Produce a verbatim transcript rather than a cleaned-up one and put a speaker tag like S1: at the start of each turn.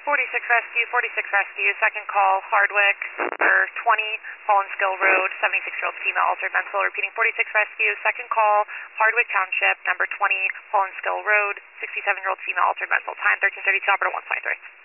S1: forty-six Rescue, forty-six Rescue, second call, Hardwick, or twenty, Hollandskill Road, seventy-six-year-old female altered mental. Repeating, forty-six Rescue, second call, Hardwick Township, number twenty, Hollandskill Road, sixty-seven-year-old female altered mental. Time thirteen thirty-two, operator one twenty-three.